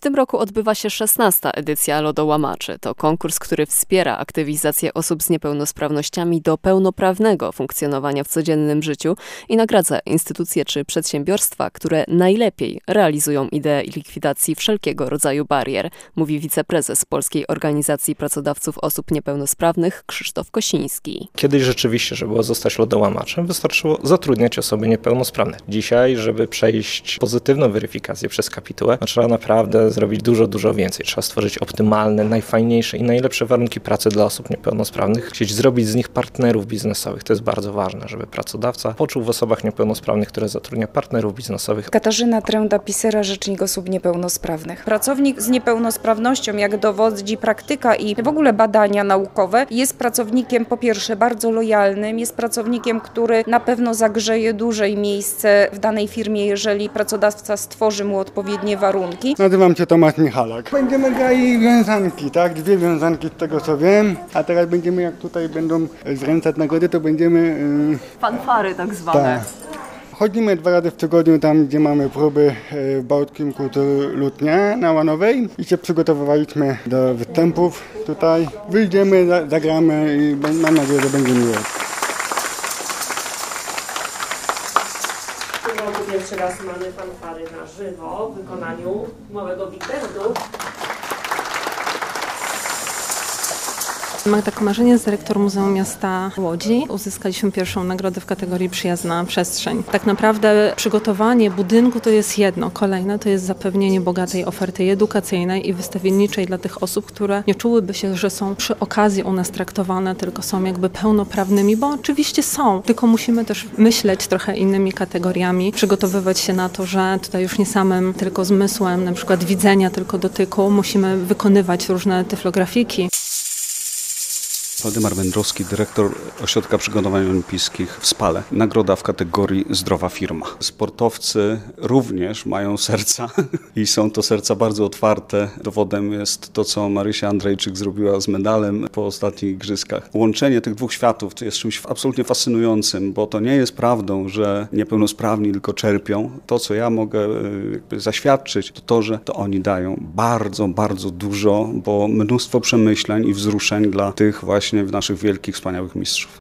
tym roku odbywa się 16. edycja Lodołamaczy. To konkurs, który wspiera aktywizację osób z niepełnosprawnościami do pełnoprawnego funkcjonowania w codziennym życiu i nagradza instytucje czy przedsiębiorstwa, które najlepiej realizują ideę likwidacji wszelkiego rodzaju barier, mówi wiceprezes Polskiej Organizacji Pracodawców Osób Niepełnosprawnych Krzysztof Kosiński. Kiedyś rzeczywiście, żeby zostać lodołamaczem, wystarczyło zatrudniać osoby niepełnosprawne. Dzisiaj, żeby przejść pozytywną weryfikację przez kapitułę, trzeba naprawdę zrobić dużo więcej. Trzeba stworzyć optymalne, najfajniejsze i najlepsze warunki pracy dla osób niepełnosprawnych. Chcieć zrobić z nich partnerów biznesowych. To jest bardzo ważne, żeby pracodawca poczuł w osobach niepełnosprawnych, które zatrudnia partnerów biznesowych. Katarzyna Tręda-Pisera, rzecznik osób niepełnosprawnych. Pracownik z niepełnosprawnością, jak dowodzi praktyka i w ogóle badania naukowe, jest pracownikiem po pierwsze bardzo lojalnym, jest pracownikiem, który na pewno zagrzeje dłużej miejsce w danej firmie, jeżeli pracodawca stworzy mu odpowiednie warunki. Nazywam się Tomasz Michalak. Będziemy grali wiązanki, tak? 2 wiązanki z tego co wiem, a teraz będziemy, jak tutaj będą zręczać nagrody, to będziemy... Fanfary tak zwane. Chodzimy 2 razy w tygodniu tam, gdzie mamy próby w Bałtyckim Kultury Lutnia na Łanowej i się przygotowywaliśmy do występów tutaj. Wyjdziemy, zagramy i mam nadzieję, że będzie miło. W tym roku pierwszy raz mamy fanfary na żywo w wykonaniu małego Big Bandu. Magda Komarzeniec, dyrektor Muzeum Miasta Łodzi. Uzyskaliśmy pierwszą nagrodę w kategorii Przyjazna Przestrzeń. Tak naprawdę przygotowanie budynku to jest jedno. Kolejne to jest zapewnienie bogatej oferty edukacyjnej i wystawienniczej dla tych osób, które nie czułyby się, że są przy okazji u nas traktowane, tylko są jakby pełnoprawnymi, bo oczywiście są. Tylko musimy też myśleć trochę innymi kategoriami, przygotowywać się na to, że tutaj już nie samym tylko zmysłem, na przykład widzenia, tylko dotyku, musimy wykonywać różne tyflografiki. Waldemar Wędrowski, dyrektor Ośrodka Przygotowań Olimpijskich w Spale. Nagroda w kategorii Zdrowa Firma. Sportowcy również mają serca i są to serca bardzo otwarte. Dowodem jest to, co Marysia Andrejczyk zrobiła z medalem po ostatnich igrzyskach. Łączenie tych 2 światów to jest czymś absolutnie fascynującym, bo to nie jest prawdą, że niepełnosprawni tylko czerpią. To, co ja mogę jakby zaświadczyć, to to, że to oni dają bardzo dużo, bo mnóstwo przemyśleń i wzruszeń dla tych właśnie w naszych wielkich, wspaniałych mistrzów.